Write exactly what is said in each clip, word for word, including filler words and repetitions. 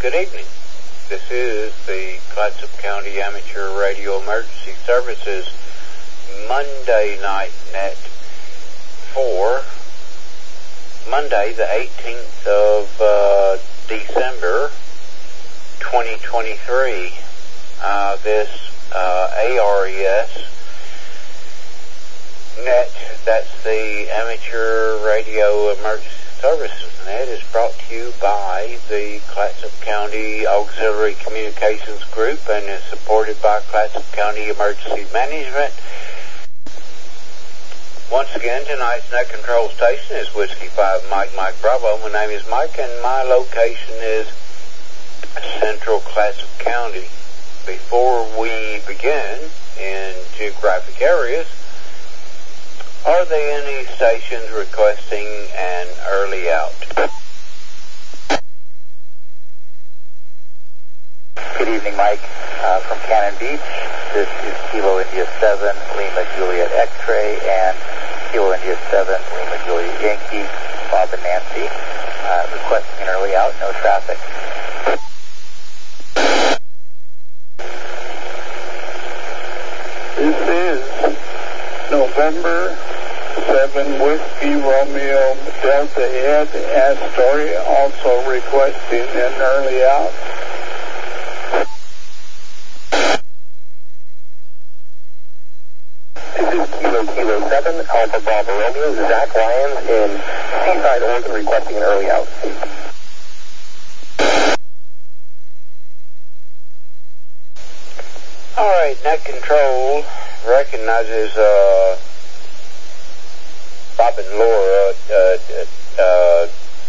Good evening. This is the Clatsop County Amateur Radio Emergency Services Monday Night Net for Monday the eighteenth of uh, December twenty twenty-three. Uh, this uh, A R E S Net, that's the Amateur Radio Emergency Services Net, is brought to you by the Clatsop County Auxiliary Communications Group and is supported by Clatsop County Emergency Management. Once again, tonight's net control station is Whiskey five Mike Mike Bravo. My name is Mike and my location is Central Clatsop County. Before we begin in geographic areas, are there any stations requesting an early out? Good evening, Mike. Uh, from Cannon Beach, this is Kilo India seven, Lima Juliet X-Ray, and Kilo India seven, Lima Juliet Yankee, Bob and Nancy, uh, requesting an early out, no traffic. This is November seven Whiskey Romeo Delta Ed Astoria, also requesting an early out. This is Kilo Kilo seven, Alpha Bravo Romeo, Zach Lyons in Seaside, Oregon, requesting an early out. Alright, net control recognizes uh, Bob and Laura, uh, uh,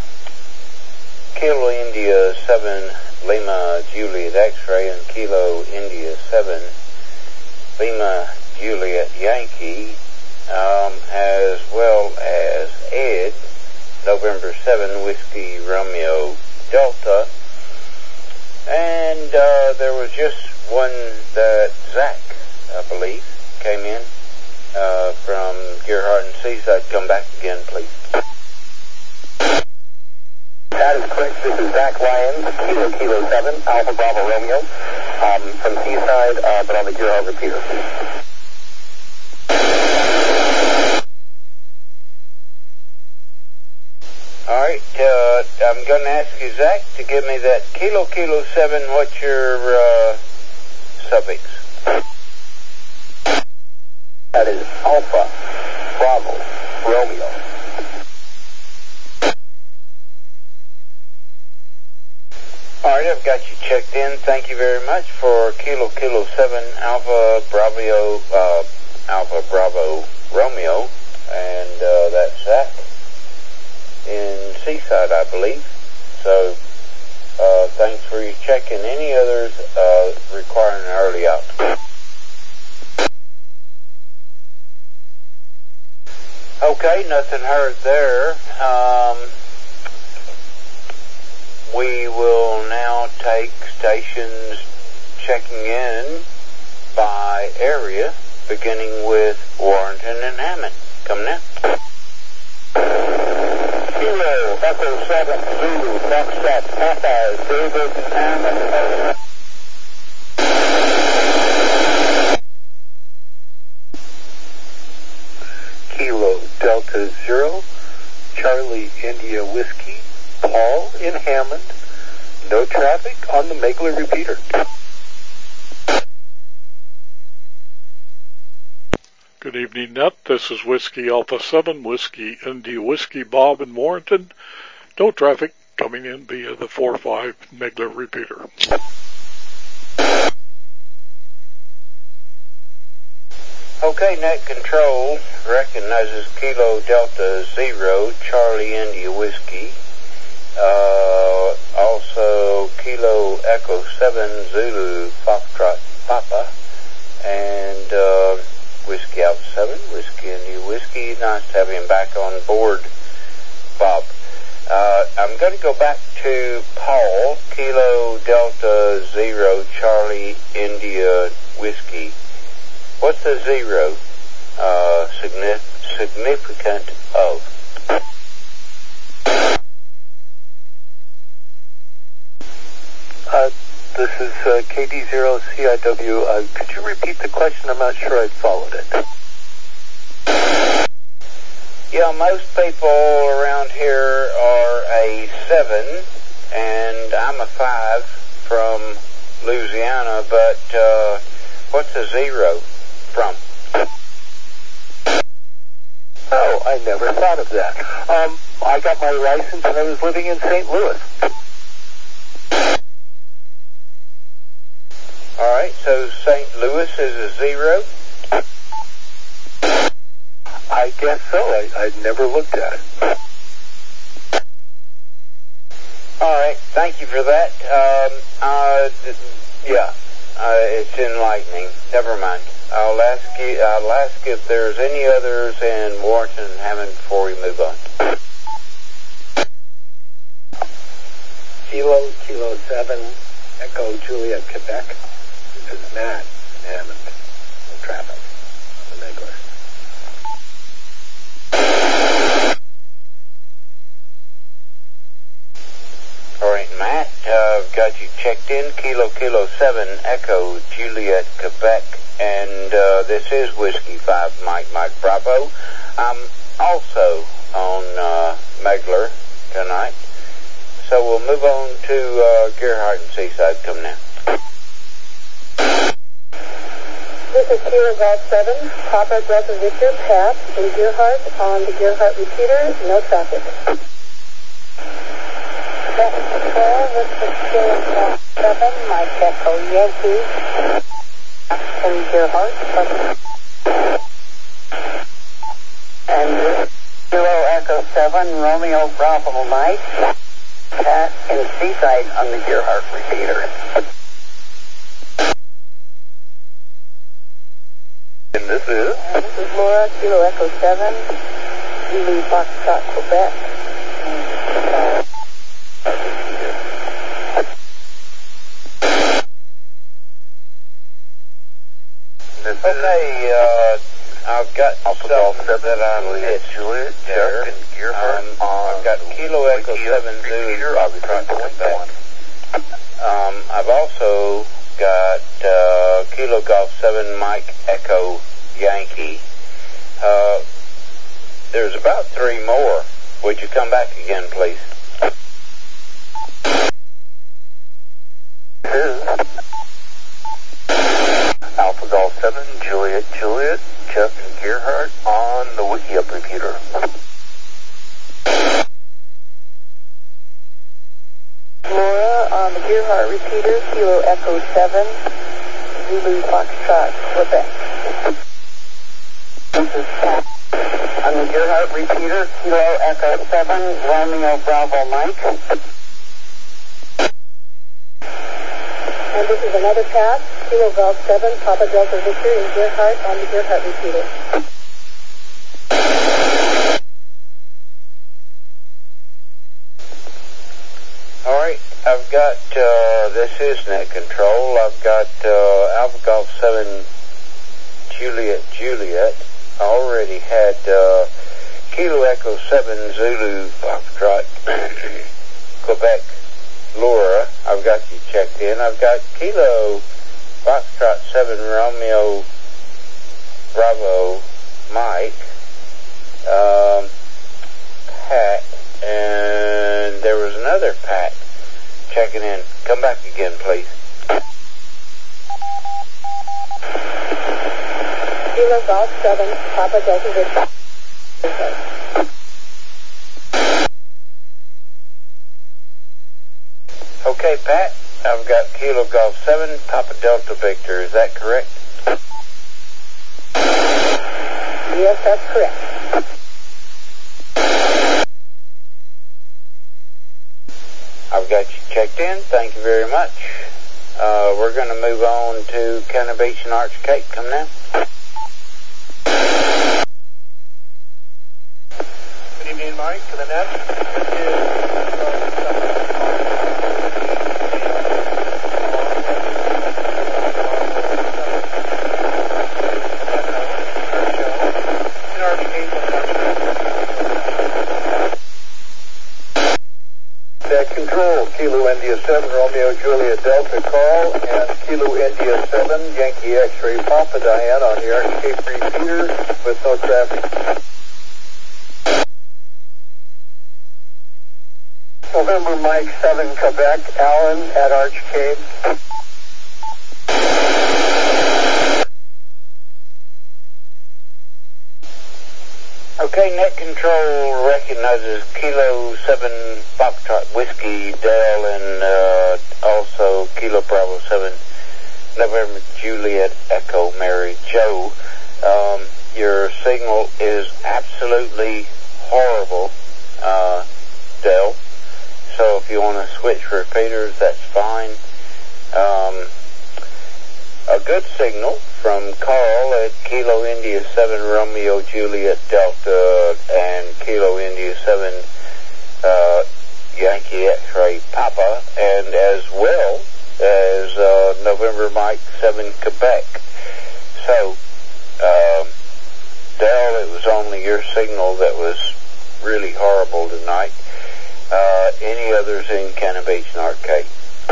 Kilo India seven, Lima Juliet X-Ray, and Kilo India seven, Lima Juliet Yankee, um, as well as Ed, November seven, Whiskey Romeo Delta, and uh, there was just one that Zach, I believe, came in uh, from Gerhardt and Seaside. Come back again, please. That is correct. This is Zach Lyons, Kilo Kilo seven, Alpha Bravo Romeo, um, from Seaside, uh, but on the Gerhardt repeater. Alright, uh, I'm going to ask you, Zach, to give me that Kilo Kilo seven. What's your uh, suffix? That is Alpha Bravo Romeo. Alright, I've got you checked in. Thank you very much for Kilo Kilo seven, Alpha Bravo, uh, Alpha Bravo Romeo, and uh, that's Zach in Seaside, I believe. So, uh, thanks for your checking. Any others uh, requiring an early out? Okay, nothing heard there. Um, we will now take stations checking in by area, beginning with Warrenton and Hammond. Come now. Kilo Echo seven Zulu, Foxtrot Papa, David Hammond. Kilo Delta Zero, Charlie India Whiskey, Paul in Hammond. No traffic on the Megler repeater. Good evening, Net. This is Whiskey Alpha seven, Whiskey India Whiskey, Bob in Warrenton. No traffic coming in via the four five Megler repeater. Okay, net control recognizes Kilo Delta Zero, Charlie India Whiskey, uh, also Kilo Echo seven Zulu Foxtrot Papa, and uh, Whiskey Alpha seven, Whiskey India Whiskey. Nice to have him back on board, Bob. Uh, I'm going to go back to Paul, Kilo Delta Zero, Charlie India Whiskey. What's the zero uh, signif- significant of? this is uh, K D zero C I W. Uh, could you repeat the question? I'm not sure I followed it. Yeah, most people around here are a seven, and I'm a five from Louisiana, but uh, what's a zero from? Oh, I never thought of that. Um, I got my license when I was living in Saint Louis. All right, so Saint Louis is a zero? I guess so. I, I'd never looked at it. All right, thank you for that. Um, uh, yeah, uh, it's enlightening. Never mind. I'll ask you. I'll ask if there's any others in Warrenton and Hammond before we move on. Kilo, Kilo seven, Echo Juliet, Quebec. This is Matt in Hammond. No traffic on the Megler. All right, Matt, uh, I've got you checked in. Kilo, Kilo seven, Echo Juliet, Quebec. And uh, this is Whiskey five, Mike, Mike, Bravo. I'm also on uh, Megler tonight. So we'll move on to uh, Gerhardt and Seaside. Come now. This is Kilo Golf seven, Papa Delta Victor, Pat, in Gerhardt on the Gerhardt repeater, no traffic. That's control, this is Kilo Golf seven, Mike Echo Yankee. In Gerhardt, and Kilo Echo seven, Romeo Bravo Mike, Pat in Seaside on the Gerhardt repeater. And this is? And this is Laura, Kilo Echo seven, Zulu Foxtrot, Quebec. Okay, uh, I've got something that I'm Juliet, there. Jeff, and Gerhardt Um, on I've got Kilo Echo seven Zulu Foxtrot, Quebec. Um, I've also got uh, Kilo Golf seven Mike Echo Yankee. Uh, there's about three more. Would you come back again, please? Alpha Golf seven, Juliet, Juliet, Jeff and Gerhardt on the Wiki Up repeater. Laura on the Gerhardt repeater, Kilo Echo seven, Zulu Foxtrot, Quebec. This is Pat on the Gerhardt repeater, Kilo Echo seven, Romeo Bravo Mike. And this is another Pat, Kilo Golf seven, Papa Delta Victor in Gerhardt on the Gerhardt repeater. All right, I've got, uh, this is net control. I've got uh, Alpha Golf seven Juliet, Juliet. I already had uh, Kilo Echo seven Zulu Foxtrot, Quebec, Laura. I've got you checked in. I've got Kilo Foxtrot seven Romeo Bravo Mike, um, Pat, and there was another Pat checking in. Come back again, please. Kilo Golf seven, Papa Delta Victor. Okay, Pat, I've got Kilo Golf seven, Papa Delta Victor. Is that correct? Yes, that's correct. I've got you checked in. Thank you very much. Uh, we're going to move on to Cannon Beach and Arch Cape. Come now. Good evening, Mike. To the net. This is That control, Control, Kilo India seven, Romeo Juliet Delta call, and Kilo India seven, Yankee X-ray Papa Diane on the Archcape repeater with no traffic. November Mike seven, Quebec, Allen at Archcape. Okay, Net Control recognizes Kilo seven Foxtrot Whiskey Dale and uh, also Kilo Bravo seven November Juliet Echo Mary Joe. Um, your signal is absolutely horrible, uh, Dale. So if you want to switch repeaters, that's fine. Um, a good signal from Carl at Kilo India seven Romeo Juliet Delta and Kilo India seven uh, Yankee X-ray Papa, and as well as uh, November Mike seven Quebec. So, um, Dale, it was only your signal that was really horrible tonight. Uh, any others in Cannon Beach and Arcade?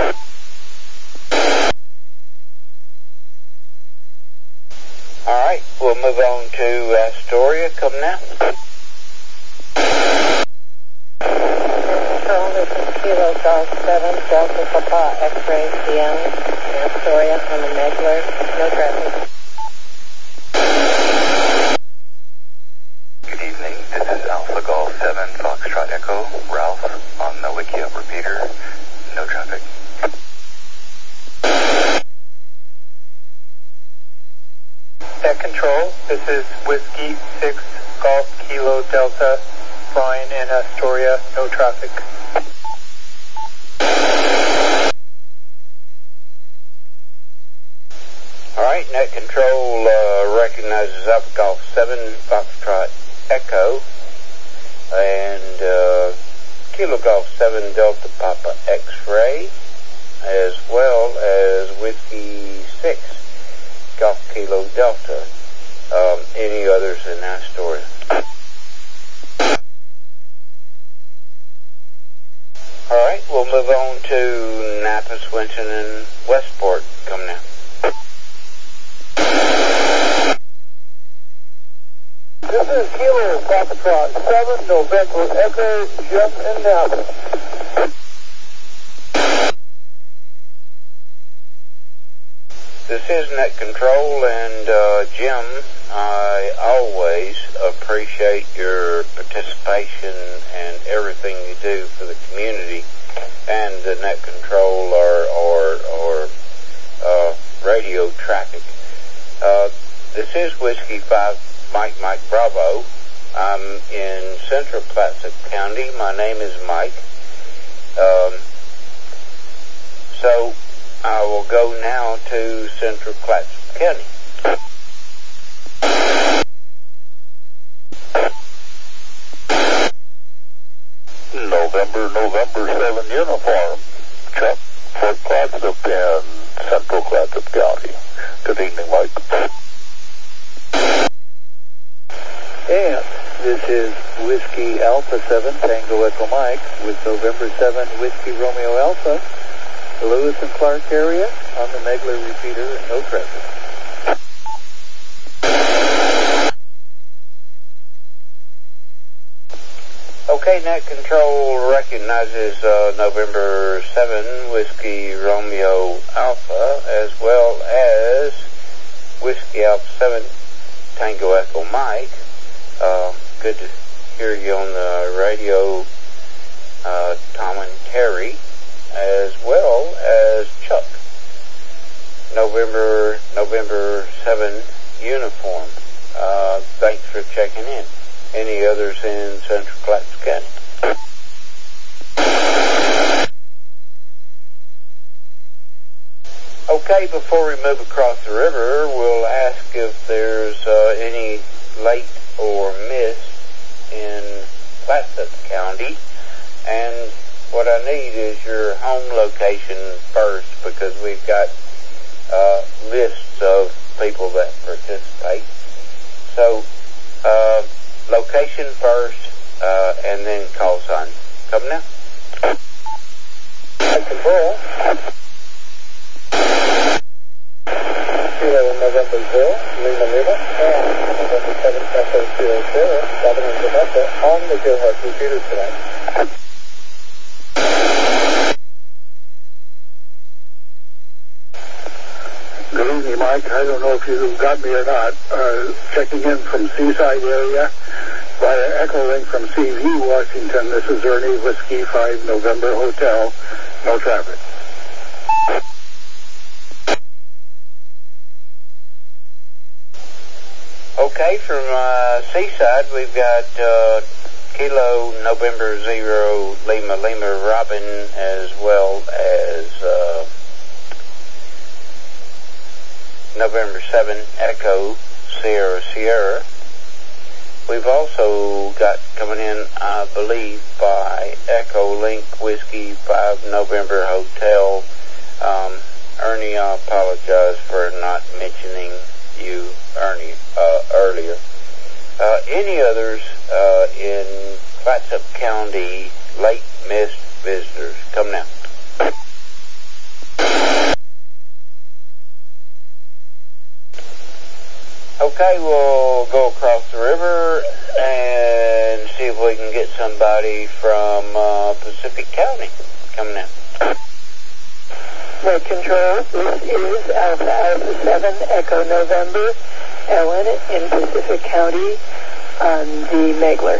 Alright, we'll move on to Astoria. Come now. Control, this is Kilo Golf seven, Delta Papa X-ray Seattle, Astoria on the Megler. No traffic. Good evening. This is Alpha Golf seven, Foxtrot Echo, Ralph on the Wiki Up repeater. No traffic. Net Control, this is Whiskey six, Golf Kilo Delta, Brian in Astoria, no traffic. Alright, Net Control uh, recognizes Alpha Golf seven, Foxtrot Echo, and uh, Kilo Golf seven, Delta Papa X-ray, as well as Whiskey six, Golf Kilo Delta. Um, any others in Astoria? Alright, we'll move on to Napa, Swinton, and Westport. Come now. This is Kilo Foxtrot seven, November Echo, Jim in Napa. This is Net Control, and uh, Jim, I always appreciate your participation and everything you do for the community and the Net Control or, or, or uh, radio traffic. Uh, this is Whiskey five, Mike, Mike Bravo. I'm in Central Clatsop County. My name is Mike. Um, so I will go now to Central Clatsop County. November, November seven uniform. Chuck, Fort Clatsop in Central Clatsop County. Good evening, Mike. And this is Whiskey Alpha seven, Tango Echo Mike, with November seven, Whiskey Romeo Alpha, the Lewis and Clark area on the Megler repeater, and no traffic. Okay, Net Control recognizes uh, November seven, Whiskey Romeo Alpha, as well as Whiskey Alpha seven, Tango Echo Mike. Uh, good to hear you on the radio, uh, Tom and Terry, as well as Chuck. November, November seven uniform. Uh, thanks for checking in. Any others in Central Clatsop County? Okay, before we move across the river, we'll ask if there's uh, any late or miss in Clatsop County. And what I need is your home location first, because we've got uh, lists of people that participate. So, uh, location first, uh, and then call sign. Come now. Mike. I don't know if you got me or not. Uh, checking in from Seaside area via Echo Link from C V, Washington. This is Ernie, Whiskey five, November Hotel. No traffic. Okay, from uh, Seaside, we've got uh, Kilo November Zero Lima Lima Robin, as well as uh, November seven Echo Sierra Sierra. We've also got coming in, I believe, by Echo Link Whiskey five November Hotel. Um, Ernie, I apologize for not mentioning you, Ernie, uh, earlier. Uh, any others uh, in Clatsop County late missed visitors? Come now. Okay, we'll go across the river and see if we can get somebody from uh, Pacific County. Come now. Net Control, this is Alpha Alpha seven Echo November, Ellen in Pacific County on the Megler.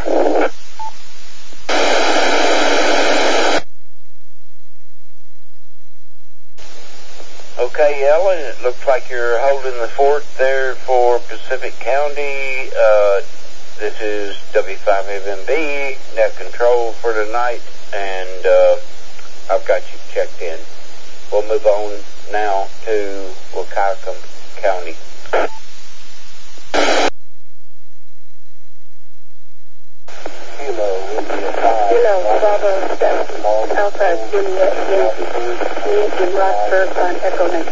Okay, Ellen, it looks like you're holding the fort there for Pacific County. Uh, this is W five F M B, Net Control for tonight, and uh, I've got you checked in. We'll move on now to Wahkiakum County. Kilo Bravo seven Alpha Juliet Yankee in Roxburgh on Echo Link.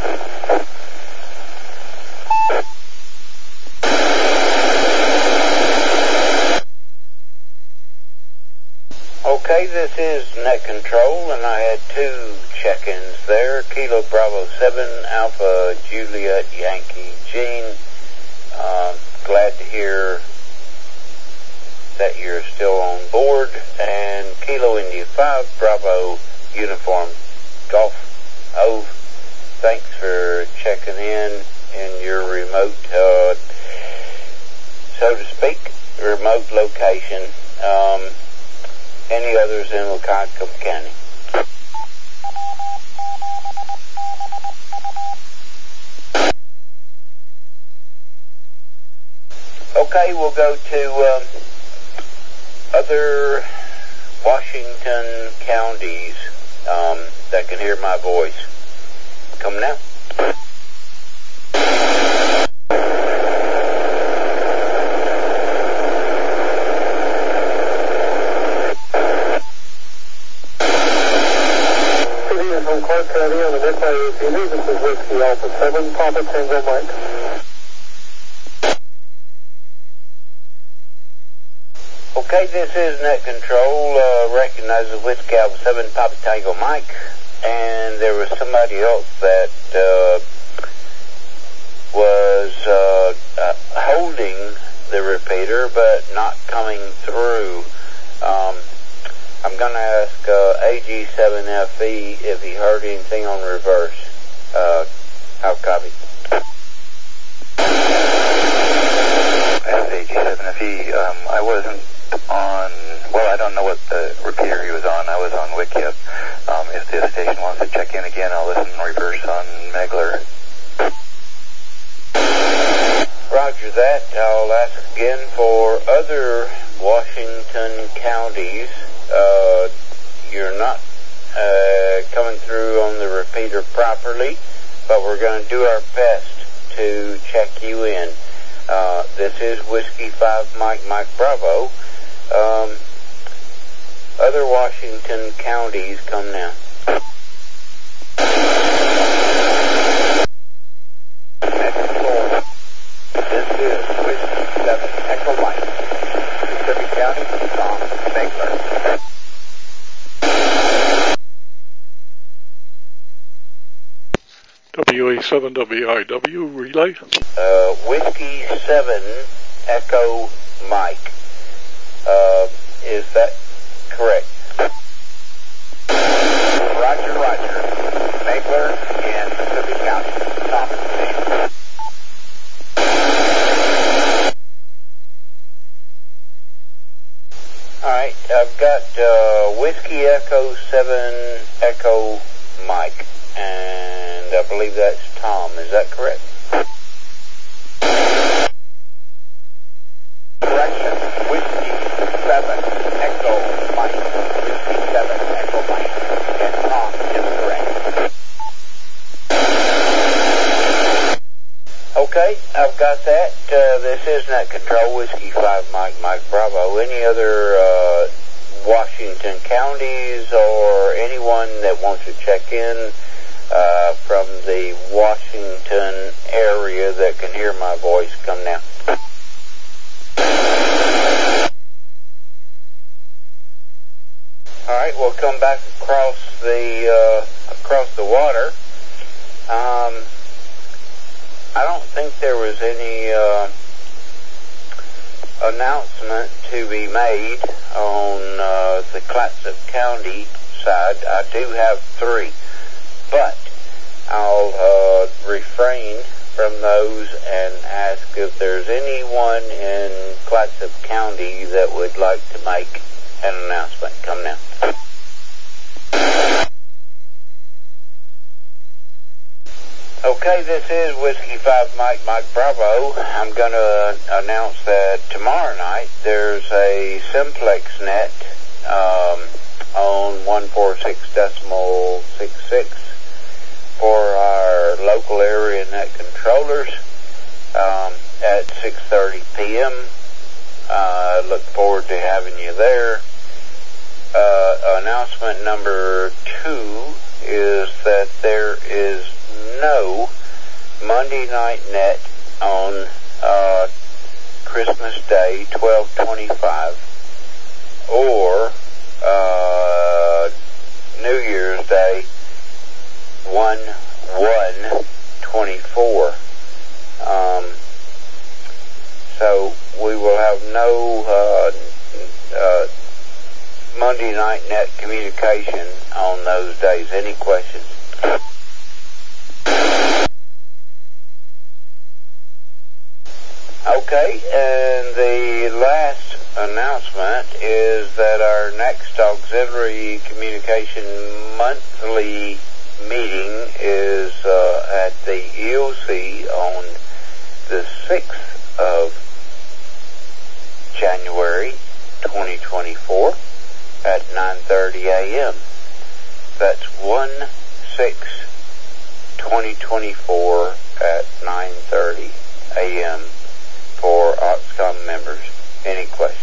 Okay, this is Net Control, and I had two check-ins there. Kilo Bravo seven Alpha Juliet Yankee Gene. Uh, glad to hear that you're still on board. And Kilo India five Bravo Uniform Golf Ove, thanks for checking in in your remote, uh, so to speak, remote location. Um, any others in Wahkiakum County? Okay, we'll go to um, other Washington counties um, that can hear my voice. Come now. City from Clark County on the Nick A T V. This is Whiskey Alpha seven, Papa Tango Mike. Okay, this is Net Control, uh, recognizes Whiskey Alpha seven, Papa Tango Mike, and there was somebody else that uh, was uh, uh, holding the repeater but not coming through. Um, I'm going to ask uh, A G seven F E if he heard anything on reverse. Uh, how copy? As A G seven F E, um, I wasn't on, well, I don't know what the repeater he was on. I was on Wikia. Um, if the station wants to check in again, I'll listen in reverse on Megler. Roger that. I'll ask again for other Washington counties. Uh, you're not uh, coming through on the repeater properly, but we're going to do our best to check you in. Uh, this is Whiskey five Mike Mike Bravo. Um, other Washington counties, come now. This is Whiskey seven Echo Mike, Pacific County, Tom Megler. W A seven W I W relay. Uh, Whiskey seven Echo Mike. Uh, is that correct? Roger, Roger. Megler in Pacific County, Thomas. I've got uh, Whiskey Echo seven Echo Mike, and I believe that's Tom. Is that correct? Correction. Whiskey seven Echo Mike. Whiskey seven Echo Mike. And Tom is correct. Okay, I've got that. Uh, this is Net Control, Whiskey five Mike, Mike Bravo. Any other uh, Washington counties or anyone that wants to check in uh, from the Washington area that can hear my voice, come now. All right, we'll come back across the uh, across the water. Um, I don't think there was any uh, announcement to be made on uh, the Clatsop County side. I do have three, but I'll uh, refrain from those and ask if there's anyone in Clatsop County that would like to make an announcement. Come now. Okay, this is Whiskey five Mike, Mike Bravo. I'm going to announce that tomorrow night there's a Simplex net um, on one forty-six decimal sixty-six for our local area net controllers um, at six thirty p.m. I uh, look forward to having you there. Uh, announcement number two is that there is no Monday night net on uh, Christmas Day, twelve twenty-five, or uh, New Year's Day, one one twenty-four. Um, so we will have no uh, uh, Monday night net communication on those days. Any questions? Okay, and the last announcement is that our next auxiliary communication monthly meeting is uh, at the E O C on the sixth of January twenty twenty-four at nine thirty a.m. That's one six twenty twenty-four at nine thirty a.m. for Oxcom members. Any questions?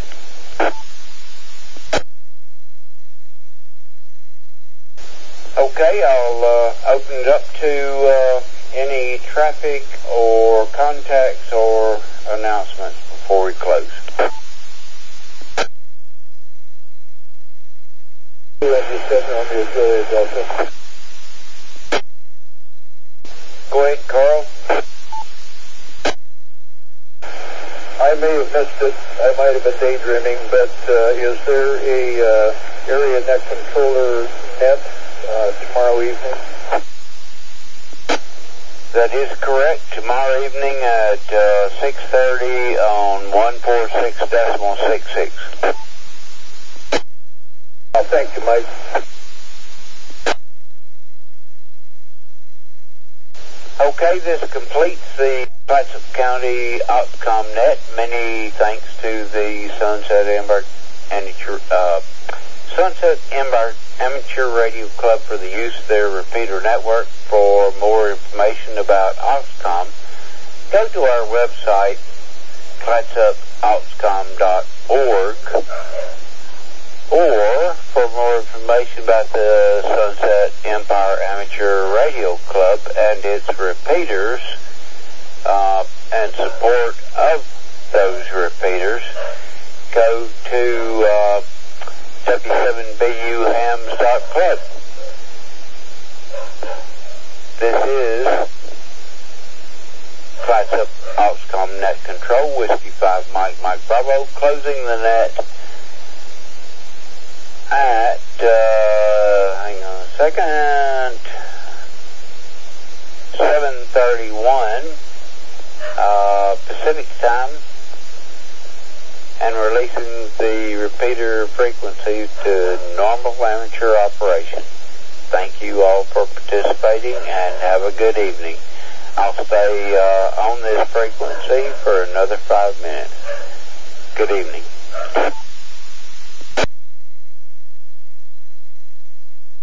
Okay, I'll uh, open it up to uh, any traffic or contacts or announcements before we close. Go ahead, Carl. I may have missed it. I might have been daydreaming, but uh, is there a uh, area net controller net uh, tomorrow evening? That is correct. Tomorrow evening at uh, six thirty on one forty-six decimal sixty-six. Oh, thank you, Mike. Okay, this completes the Clatsop County Oxcom net. Many thanks to the Sunset Embark Amateur, uh, Sunset Embark Amateur Radio Club for the use of their repeater network. For more information about Oxcom, go to our website, clatsop oxcom dot org, or for more information about the Sunset Empire Amateur Radio Club and its repeaters uh, and support of those repeaters, go to uh, w seven b u hams dot club. This is Clatsop Oxcom Net Control, Whiskey five Mike, Mike Bravo, closing the net at, uh, hang on a second, seven thirty-one uh, Pacific time, and releasing the repeater frequency to normal amateur operation. Thank you all for participating, and have a good evening. I'll stay uh, on this frequency for another five minutes. Good evening.